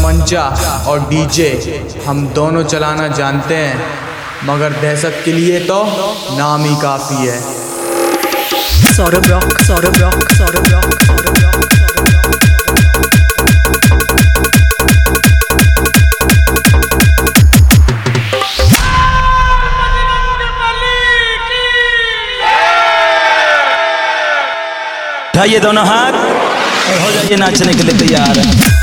तमंचा और डीजे हम दोनों चलाना जानते हैं, मगर दहशत के लिए तो नाम ही काफ़ी है। Sort of rock, sort of rock, sort of rock, sort of rock. उठाइए दोनों हाथ और हो जाइए नाचने के लिए तैयार।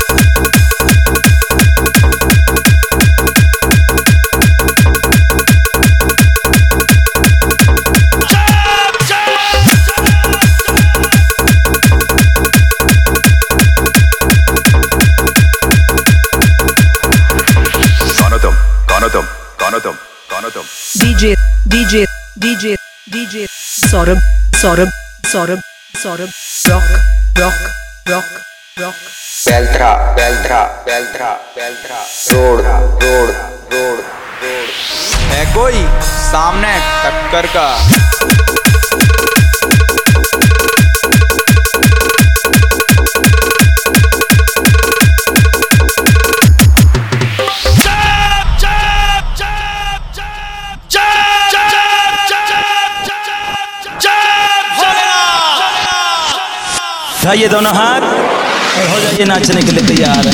DJ sort of rock. Beltra, road. है कोई सामने टक्कर का? उठाइए दोनों हाथ और हो जाइए नाचने के लिए तैयार।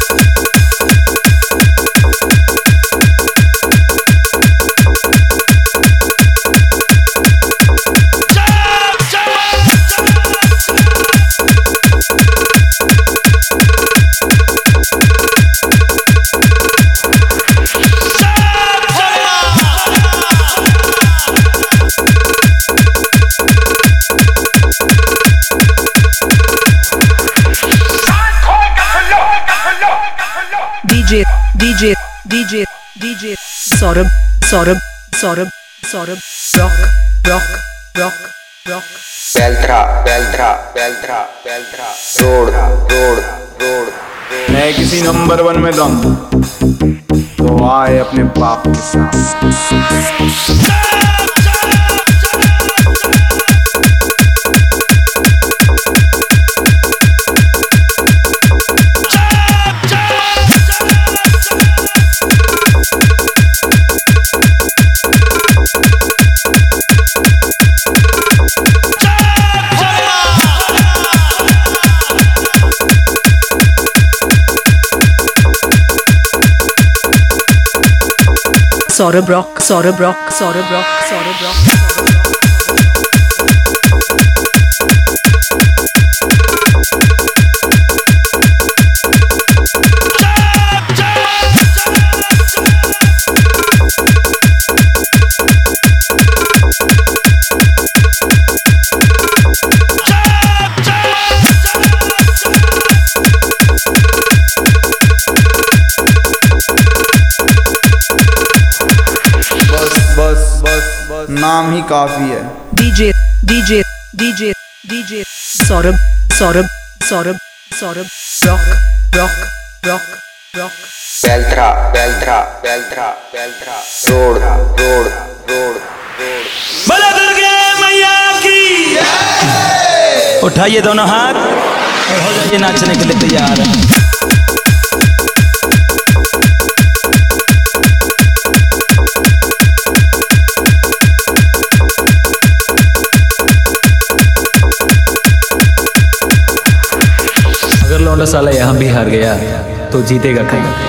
DJ sort of rock. Beltra, road. है किसी नंबर 1 में दम तो आए अपने बाप के साथ। Sort of rock. बस नाम ही काफी है। DJ sort of rock. Beltra, road. बोलो दुर्गे मैया की। उठाइए दोनों हाथ और हो जाइए नाचने के लिए तैयार। अगर लौंडा साला यहाँ भी हार गया तो जीतेगा कहीं।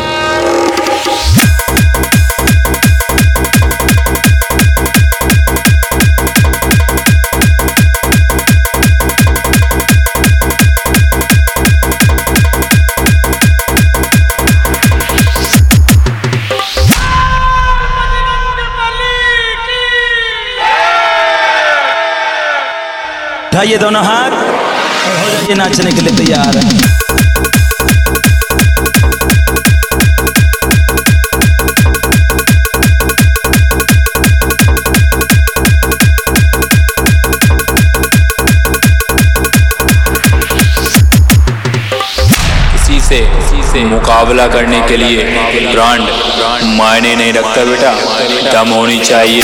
उठाइए दोनों हाथ और हो जाइए नाचने के लिए तैयार। किसी से मुकाबला करने के लिए ब्रांड मायने नहीं रखता बेटा, दम होनी चाहिए।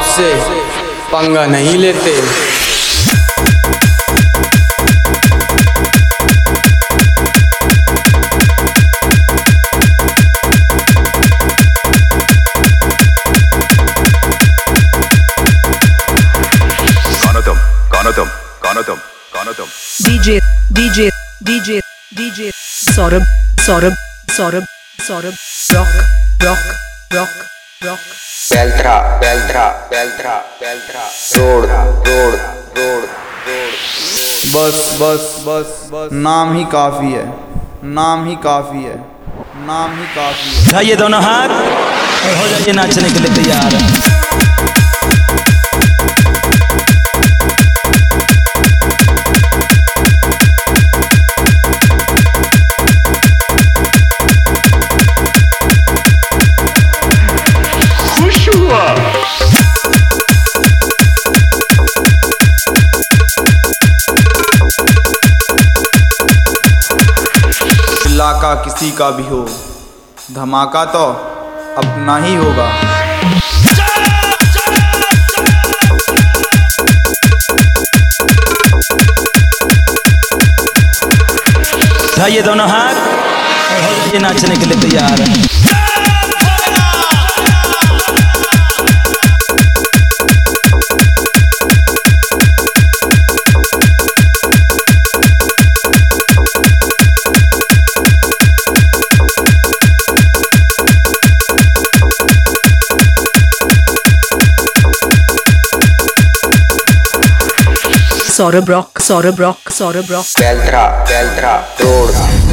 से पंगा नहीं लेते। DJ Saurabh rock Beltra road road road road. बस बस बस बस, नाम ही काफ़ी है, नाम ही काफ़ी है, नाम ही काफ़ी है। उठाइए दोनों हाथ और हो जाइए नाचने के लिए तैयार। इलाका किसी का भी हो, धमाका तो अपना ही होगा। उठाइए दोनों हाथ और हो जाइए नाचने के लिए तैयार। Saurabh rock Beltra road